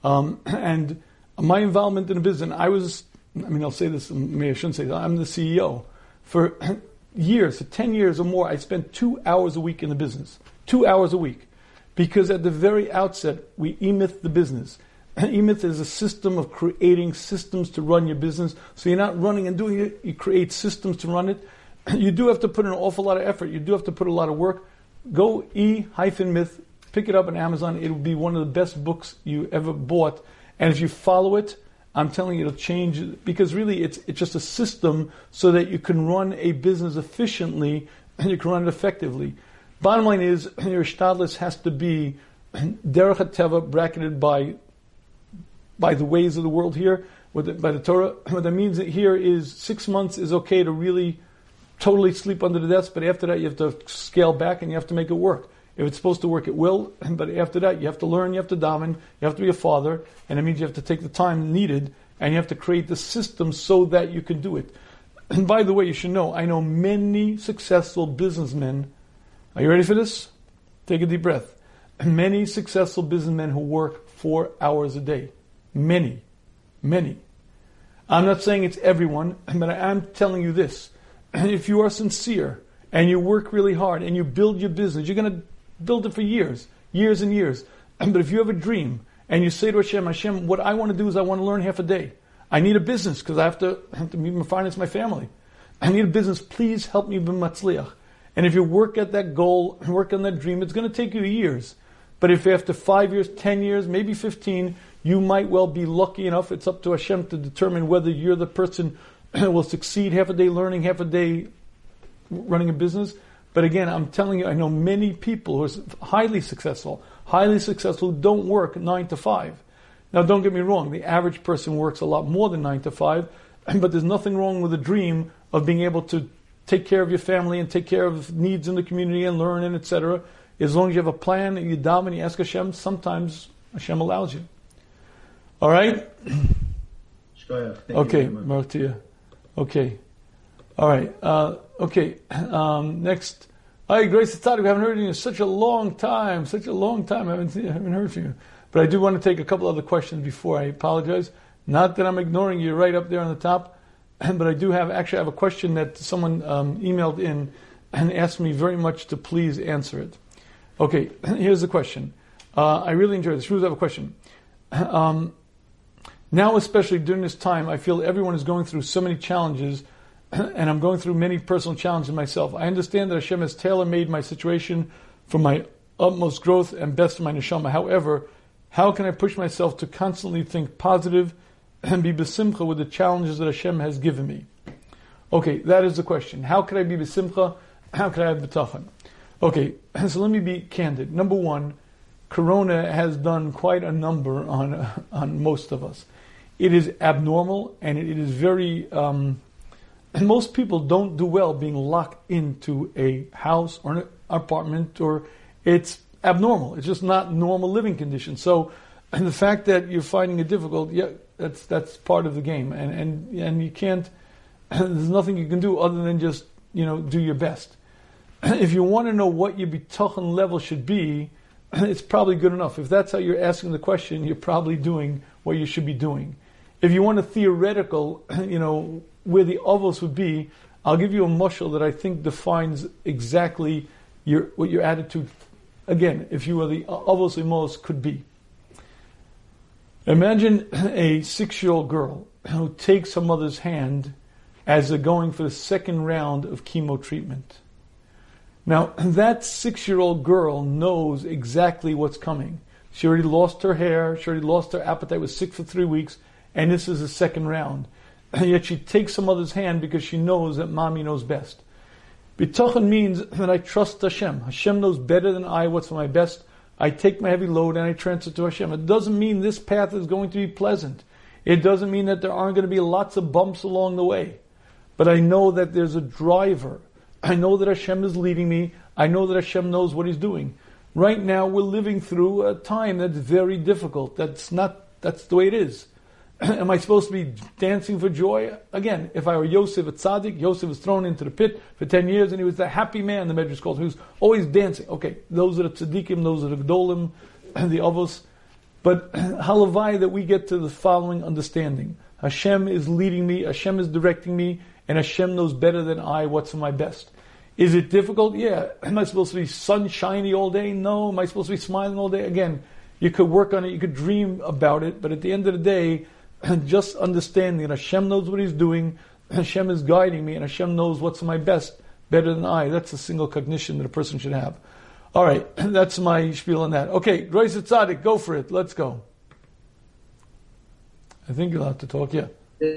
and my involvement in the business. And I'll say this. Maybe I shouldn't say that. I'm the CEO for years, for 10 years or more. I spent 2 hours a week in the business, 2 hours a week. Because at the very outset, we E-Myth the business. E-Myth is a system of creating systems to run your business. So you're not running and doing it, you create systems to run it. You do have to put in an awful lot of effort. You do have to put a lot of work. Go E-Myth, pick it up on Amazon. It will be one of the best books you ever bought. And if you follow it, I'm telling you, it'll change. Because really, it's just a system so that you can run a business efficiently and you can run it effectively. Bottom line is, your ishtadlus has to be derech hateva, bracketed by the ways of the world here, by the Torah. What that means here is 6 months is okay to really totally sleep under the desk, but after that you have to scale back and you have to make it work. If it's supposed to work, it will, but after that you have to learn, you have to daven, you have to be a father, and it means you have to take the time needed, and you have to create the system so that you can do it. And by the way, you should know, I know many successful businessmen. Are you ready for this? Take a deep breath. Many successful businessmen who work 4 hours a day. Many. I'm not saying it's everyone, but I am telling you this. If you are sincere and you work really hard and you build your business, you're going to build it for years and years. But if you have a dream and you say to Hashem, what I want to do is I want to learn half a day. I need a business because I have to even finance my family. I need a business. Please help me be matzliach. And if you work at that goal, work on that dream, it's going to take you years. But if after 5 years, 10 years, maybe 15, you might well be lucky enough, it's up to Hashem to determine whether you're the person who will succeed half a day learning, half a day running a business. But again, I'm telling you, I know many people who are highly successful who don't work 9 to 5. Now don't get me wrong, the average person works a lot more than 9 to 5, but there's nothing wrong with a dream of being able to take care of your family and take care of needs in the community and learn and etc. As long as you have a plan and you daven and you ask Hashem, sometimes Hashem allows you. All right? Okay, Martia. Okay. All right. Okay. Next. Hi, Grace Tzaddik. We haven't heard from you in such a long time. I haven't heard from you. But I do want to take a couple other questions before I apologize. Not that I'm ignoring you right up there on the top. But I do have a question that someone emailed in and asked me very much to please answer it. Okay, here's the question. I really enjoyed this. Shmuz, I have a question. Now, especially during this time, I feel everyone is going through so many challenges, and I'm going through many personal challenges myself. I understand that Hashem has tailor-made my situation for my utmost growth and best for my neshama. However, how can I push myself to constantly think positive and be besimcha with the challenges that Hashem has given me? Okay, that is the question. How can I be besimcha? How can I have betachon? Okay, so let me be candid. Number one, Corona has done quite a number on most of us. It is abnormal, and it is very... most people don't do well being locked into a house or an apartment, or it's abnormal. It's just not normal living conditions. So, and the fact that you're finding it difficult, yeah, that's part of the game, and you can't. There's nothing you can do other than just do your best. If you want to know what your bitachon level should be, it's probably good enough. If that's how you're asking the question, you're probably doing what you should be doing. If you want a theoretical, where the avos would be, I'll give you a mushal that I think defines exactly what your attitude, again, if you were the avos imos, could be. Imagine a 6-year-old girl who takes her mother's hand as they're going for the second round of chemo treatment. Now, that 6-year-old girl knows exactly what's coming. She already lost her hair, she already lost her appetite, was sick for 3 weeks, and this is the second round. And yet she takes her mother's hand because she knows that mommy knows best. Bitachon means that I trust Hashem. Hashem knows better than I what's for my best. I take my heavy load and I transfer to Hashem. It doesn't mean this path is going to be pleasant. It doesn't mean that there aren't going to be lots of bumps along the way. But I know that there's a driver. I know that Hashem is leading me. I know that Hashem knows what He's doing. Right now we're living through a time that's very difficult. That's the way it is. Am I supposed to be dancing for joy? Again, if I were Yosef a tzaddik, Yosef was thrown into the pit for 10 years and he was the happy man, the Medrash calls, who's always dancing. Okay, those are the tzaddikim, those are the gedolim, the avos. But halavai that we get to the following understanding. Hashem is leading me, Hashem is directing me, and Hashem knows better than I what's for my best. Is it difficult? Yeah. Am I supposed to be sunshiny all day? No. Am I supposed to be smiling all day? Again, you could work on it, you could dream about it, but at the end of the day, just understanding that Hashem knows what He's doing, Hashem is guiding me, and Hashem knows what's for my best better than I. That's a single cognition that a person should have. All right, that's my spiel on that. Okay, Grace Tzaddik, go for it. Let's go. I think you'll have to talk, yeah.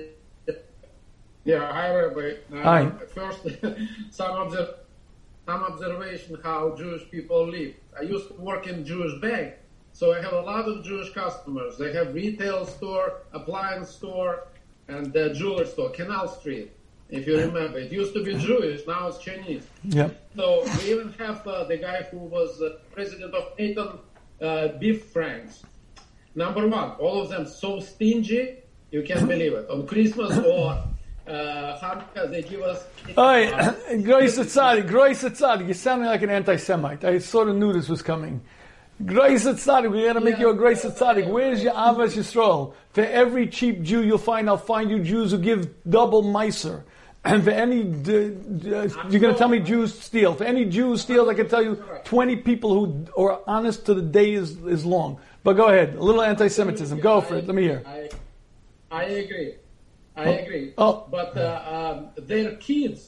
Yeah, hi, Rabbi. Hi. First, some observation how Jewish people live. I used to work in Jewish bank, so I have a lot of Jewish customers. They have retail store, appliance store, and the jewelry store, Canal Street, if you remember. It used to be Jewish, now it's Chinese. Yeah. So we even have the guy who was president of Eton Beef Franks. Number one, all of them so stingy, you can't believe it. On Christmas or Hanukkah, they give us... Oi, Grace Tzaddik, you're sounding like an anti-Semite. I sort of knew this was coming. Grace Tzaddik, we're going to make you a Grace Tzaddik. Where's your Avas Yisrael? For every cheap Jew you'll find, I'll find you Jews who give double Meiser. And for any, you're going to tell me Jews steal. For any Jew who steals, I can tell you 20 people who are honest to the day is long. But go ahead, a little anti-Semitism. Go for it, let me hear. I agree. But their kids,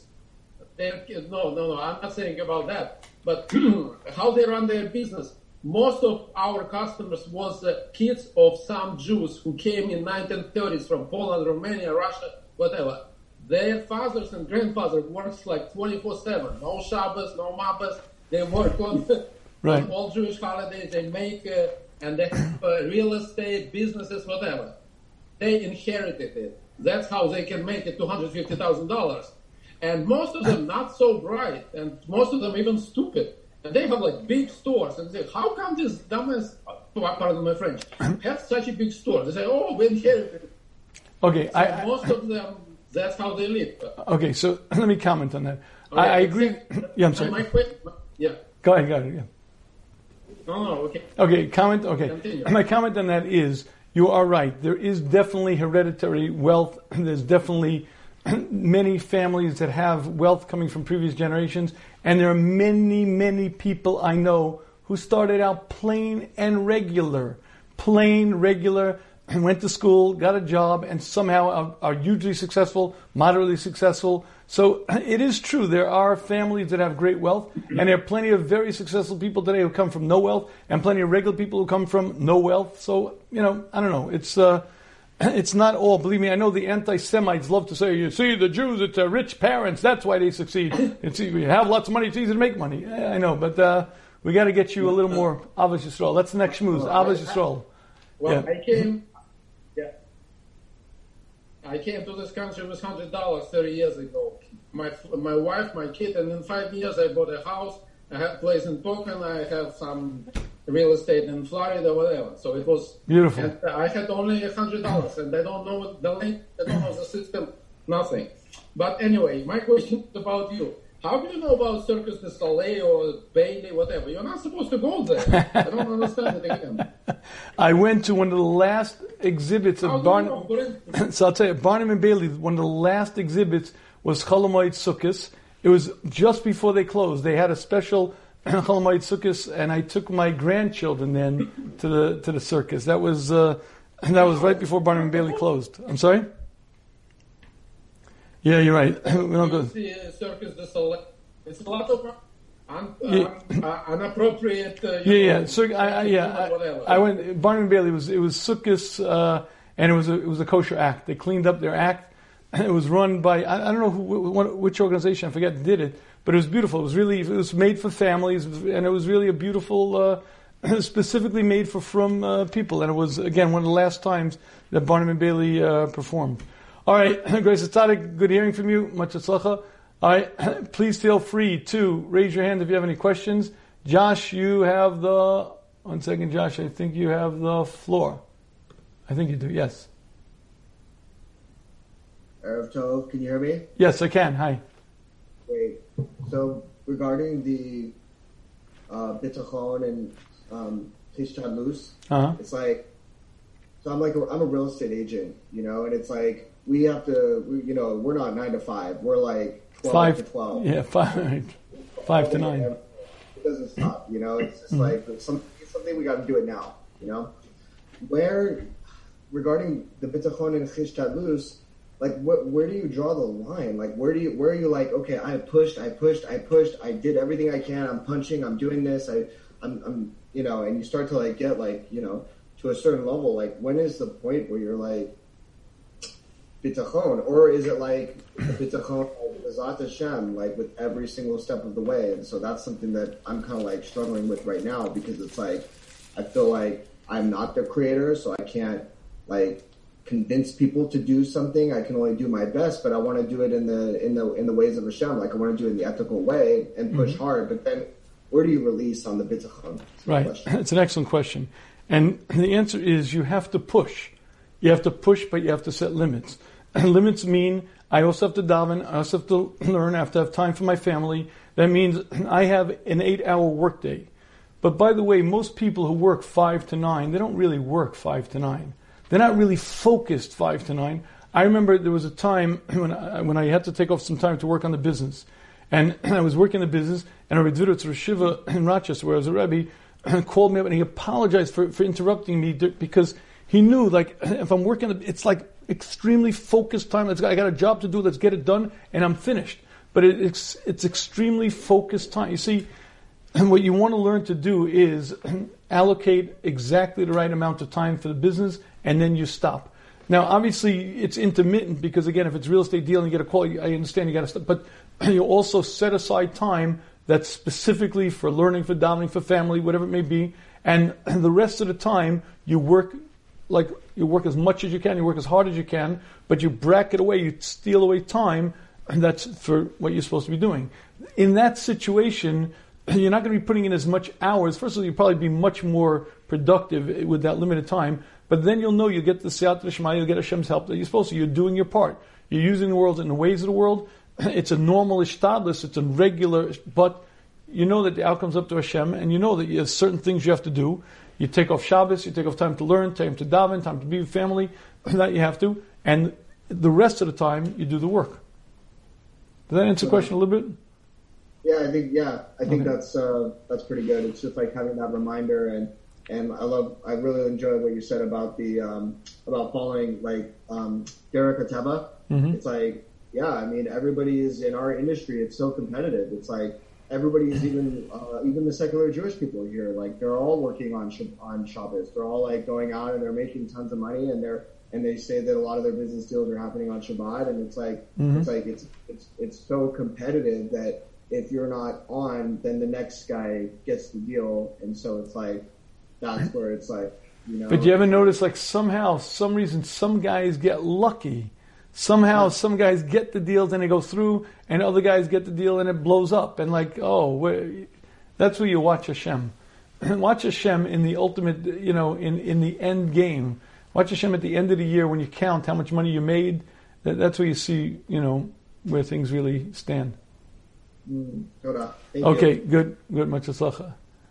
no, I'm not saying about that. But how they run their business. Most of our customers was kids of some Jews who came in 1930s from Poland, Romania, Russia, whatever. Their fathers and grandfathers works like 24/7. No Shabbos, no Mabbos. They work on, right. on all Jewish holidays. They make and they have real estate, businesses, whatever. They inherited it. That's how they can make it $250,000. And most of them not so bright, and most of them even stupid. And they have like big stores. And they say, how come this dumbass, pardon my French, has such a big store? They say, oh, we inherited it. Okay, so most of them, that's how they live. Okay, so let me comment on that. Okay, I agree. Yeah, I'm sorry. Yeah. Go ahead, yeah. No, okay. Okay, comment, okay. Continue. My comment on that is, you are right. There is definitely hereditary wealth. There's definitely many families that have wealth coming from previous generations. And there are many, many people I know who started out plain and regular. Plain, regular. went to school, got a job, and somehow are hugely successful, moderately successful. So it is true, there are families that have great wealth, and there are plenty of very successful people today who come from no wealth, and plenty of regular people who come from no wealth. So, I don't know. It's not all. Believe me, I know the anti-Semites love to say, you see, the Jews, it's rich parents, that's why they succeed. You have lots of money, it's easy to make money. I know, but we got to get you a little more Avos Yisrael. That's the next schmooze, Avos Yisrael. Well, I came to this country with $100 30 years ago. My wife, my kid, and in 5 years I bought a house. I have a place in Token. I have some real estate in Florida, whatever. So it was beautiful. And I had only $100, and they don't know the link, they don't know the system, nothing. But anyway, my question is about you. How do you know about Circus du Soleil or Bailey, whatever? You're not supposed to go there. I don't understand it again. I went to one of the last exhibits of Barnum. So I'll tell you, Barnum and Bailey, one of the last exhibits was Cholamoid Sukkos. It was just before they closed. They had a special Cholamoid Sukkos, and I took my grandchildren then to the circus. That was right before Barnum and Bailey closed. I'm sorry? Yeah, you're right. We don't go. Circus du Soleil. It's a lot of inappropriate. I went. Barnum and Bailey was Sukkos, and it was a kosher act. They cleaned up their act. It was run by I don't know which organization, I forget, did it, but it was beautiful. It was made for families, and it was really a beautiful, specifically made for frum people. And it was again one of the last times that Barnum and Bailey performed. All right, Grace Tzadik, good hearing from you. Much atzlacha. All right, please feel free to raise your hand if you have any questions. Josh, you have the... One second, Josh, I think you have the floor. I think you do, yes. Erev Tov, can you hear me? Yes, I can. Hi. Great. So regarding the bitachon and tishtadlus, it's like, so I'm a real estate agent, and it's like, we have to, we're not 9 to 5. We're like 12 to 12. Yeah, 5 to 9. It doesn't stop, It's just like it's something we got to do it now, Where, regarding the bitachon and tishtadlus, like where do you draw the line? Like where are you like, okay, I pushed, I did everything I can, I'm punching, I'm doing this, I'm and you start to like get like, to a certain level, like when is the point where you're like bitachon, or is it like bitachon Bezat Hashem, like with every single step of the way? And so that's something that I'm kind of like struggling with right now, because it's like I feel like I'm not the creator, so I can't like convince people to do something. I can only do my best, but I want to do it in the ways of Hashem. Like I want to do it in the ethical way and push hard. But then, where do you release on the bitachon? Right, it's an excellent question, and the answer is you have to push. You have to push, but you have to set limits. Limits mean I also have to daven. I also have to learn. I have to have time for my family. That means I have an 8-hour workday. But by the way, most people who work 5 to 9, they don't really work 5 to 9. They're not really focused 5 to 9. I remember there was a time when I had to take off some time to work on the business. And I was working the business, and Rabbi Dvidutz Rosh Shiva in Rochester, where I was a Rebbe, called me up and he apologized for interrupting me because he knew, like, if I'm working, it's like extremely focused time. I got a job to do, let's get it done, and I'm finished. But it's extremely focused time. You see, what you want to learn to do is allocate exactly the right amount of time for the business, and then you stop. Now, obviously, it's intermittent because, again, if it's real estate deal and you get a call, I understand you got to stop. But you also set aside time that's specifically for learning, for davening, for family, whatever it may be. And the rest of the time, you work as much as you can, you work as hard as you can, but you bracket away, you steal away time, and that's for what you're supposed to be doing. In that situation, you're not going to be putting in as much hours. First of all, you'll probably be much more productive with that limited time. But then you'll know you'll get the Siyata Shema, you'll get Hashem's help that you're supposed to. You're doing your part. You're using the world in the ways of the world. It's a normal ishtadlus, it's a regular, but you know that the outcome's up to Hashem, and you know that there's certain things you have to do. You take off Shabbos, you take off time to learn, time to daven, time to be with family, that you have to, and the rest of the time you do the work. Does that answer the question a little bit? Yeah, I think that's pretty good. It's just like having that reminder, and And I really enjoyed what you said about the about following like Derek Ateba. Mm-hmm. It's like, yeah, I mean, everybody is in our industry. It's so competitive. It's like everybody is even the secular Jewish people here. Like they're all working on Shabbos. They're all like going out and they're making tons of money, and they say that a lot of their business deals are happening on Shabbat. And it's like it's so competitive that if you're not on, then the next guy gets the deal. And so it's like that's where it's like, you know. But you ever notice like somehow, some reason, some guys get lucky. Somehow, some guys get the deals and they go through, and other guys get the deal and it blows up. And like, that's where you watch Hashem. Watch Hashem in the ultimate, you know, in the end game. Watch Hashem at the end of the year when you count how much money you made. That's where you see, you know, where things really stand. Okay, good. Much aslacha.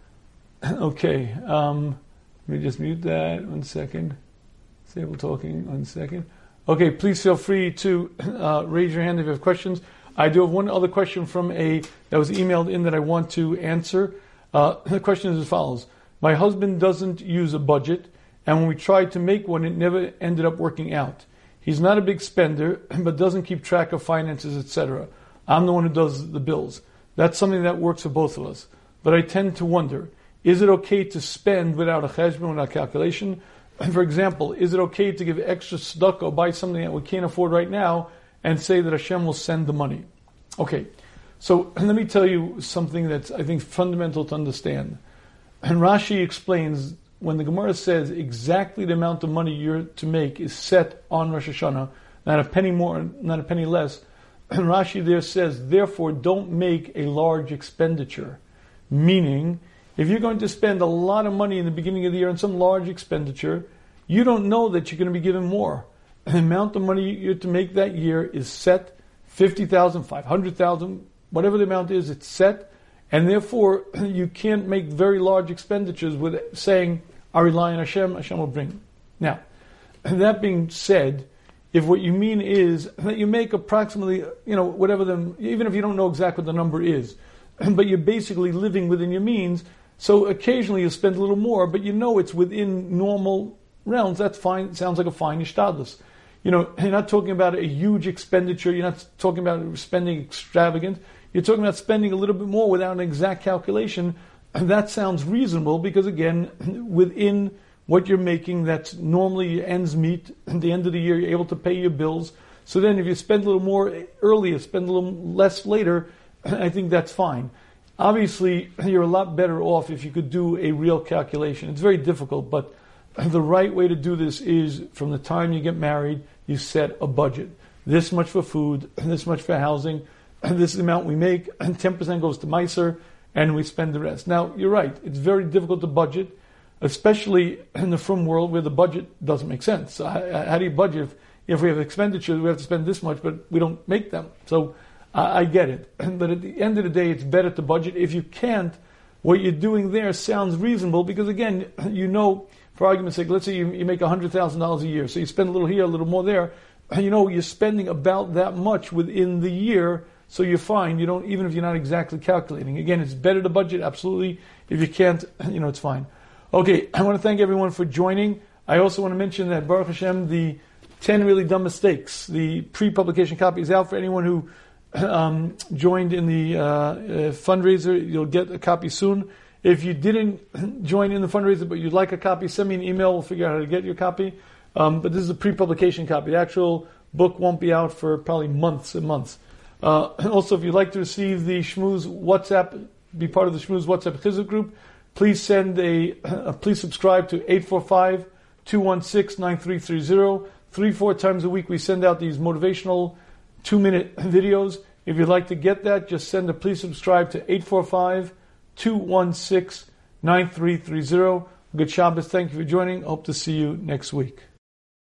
Okay, let me just mute that 1 second. Disable talking 1 second. Okay, please feel free to raise your hand if you have questions. I do have one other question from that was emailed in that I want to answer. The question is as follows. My husband doesn't use a budget, and when we tried to make one, it never ended up working out. He's not a big spender, but doesn't keep track of finances, etc. I'm the one who does the bills. That's something that works for both of us. But I tend to wonder, is it okay to spend without a cheshbon, without calculation? For example, is it okay to give extra tzedakah or buy something that we can't afford right now and say that Hashem will send the money? Okay, so let me tell you something that's, I think, fundamental to understand. And Rashi explains, when the Gemara says exactly the amount of money you're to make is set on Rosh Hashanah, not a penny more, not a penny less, and Rashi there says, therefore don't make a large expenditure. Meaning, if you're going to spend a lot of money in the beginning of the year on some large expenditure, you don't know that you're going to be given more. The amount of money you're to make that year is set, 50,000, 500,000, whatever the amount is, it's set, and therefore you can't make very large expenditures with saying, I rely on Hashem, Hashem will bring. Now, that being said, if what you mean is that you make approximately, you know, whatever even if you don't know exactly what the number is, but you're basically living within your means, so occasionally you spend a little more, but you know it's within normal realms, that's fine, it sounds like a fine ishtadlus. You know, you're not talking about a huge expenditure, you're not talking about spending extravagant, you're talking about spending a little bit more without an exact calculation, and that sounds reasonable because again, within what you're making, that's normally ends meet, at the end of the year you're able to pay your bills, so then if you spend a little more earlier, spend a little less later, I think that's fine. Obviously, you're a lot better off if you could do a real calculation. It's very difficult, but the right way to do this is from the time you get married, you set a budget. This much for food, this much for housing, this is the amount we make, and 10% goes to Meiser, and we spend the rest. Now, you're right, it's very difficult to budget, especially in the frum world where the budget doesn't make sense. So how do you budget? If we have expenditures, we have to spend this much, but we don't make them. So I get it. But at the end of the day, it's better to budget. If you can't, what you're doing there sounds reasonable because, again, you know, for argument's sake, let's say you make $100,000 a year. So you spend a little here, a little more there. You know, you're spending about that much within the year, so you're fine. You don't, even if you're not exactly calculating. Again, it's better to budget, absolutely. If you can't, you know, it's fine. Okay, I want to thank everyone for joining. I also want to mention that Baruch Hashem, the 10 Really Dumb Mistakes, the pre-publication copy is out for anyone who joined in the fundraiser. You'll get a copy soon. If you didn't join in the fundraiser but you'd like a copy, send me an email. We'll figure out how to get your copy. But this is a pre-publication copy. The actual book won't be out for probably months and months. Also, if you'd like to receive the Shmooze WhatsApp, be part of the Shmooze WhatsApp Chizuk group, please please subscribe to 845-216-9330. 3-4 times a week we send out these motivational 2-minute videos. If you'd like to get that, just please subscribe to 845-216-9330. Good Shabbos. Thank you for joining. Hope to see you next week.